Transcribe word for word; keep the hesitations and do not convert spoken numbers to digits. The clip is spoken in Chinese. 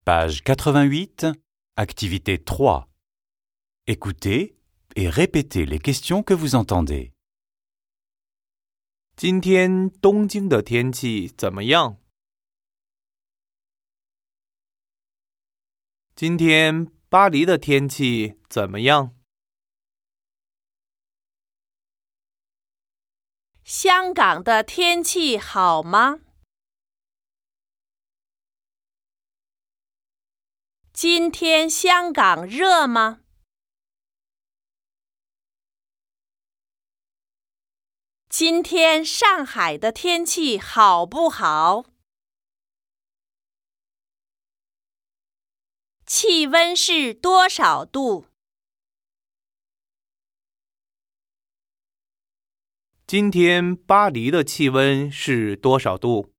Page quatre-vingt-huit, activité trois. Écoutez et répétez les questions que vous entendez. 今天东京的天气怎么样？今天巴黎的天气怎么样？ 香港的天气好吗？今天香港热吗？今天上海的天气好不好？气温是多少度？ 今天巴黎的气温是多少度？